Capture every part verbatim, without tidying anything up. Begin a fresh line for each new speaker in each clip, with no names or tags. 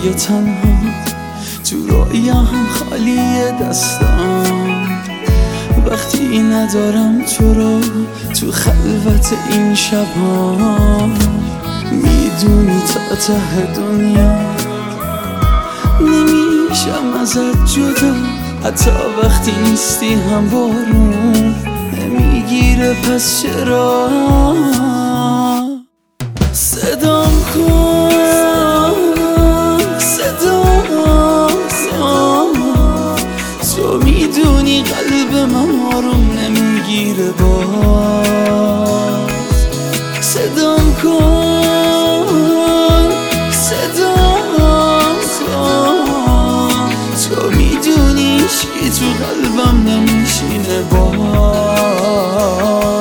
شبای تنها تو رایم خالی دستم، وقتی ندارم تو رو تو خلوت این شبها. میدونی تا ته دنیا نمیشم ازت جدا، حتی وقتی نیستی هم بارون نمیگیره، پس چرا صدام کن، صدام کن. تو میدونی قلب من آروم نمیگیره، باز صدام کن، صدام کن. تو میدونی چی تو قلبم نمیشینه، باز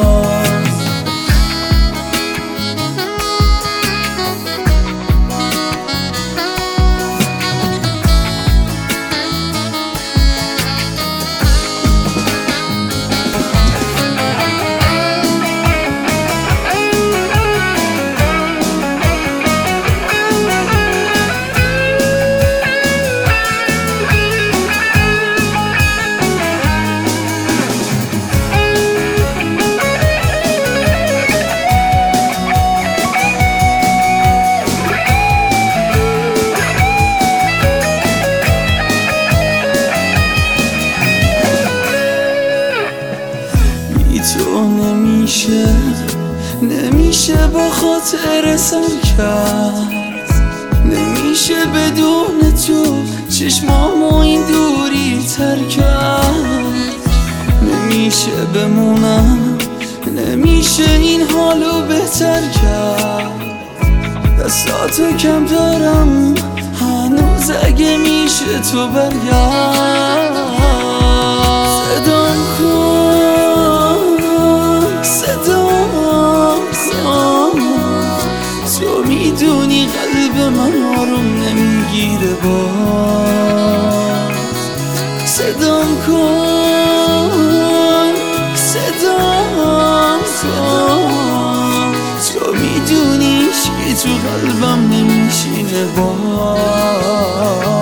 تو نمیشه نمیشه با خاطر سر کرد، نمیشه بدون تو چشمامو این دوری تر کرد، نمیشه بمونم، نمیشه این حالو بهتر کرد. دستاتو کم دارم هنوز، اگه میشه تو برگرد. صدام کن، صدام کن. تو میدونی قلب من آروم نمیگیره، باز صدام کن، صدام کن. تو میدونی چی تو قلبم نمیشینه، باز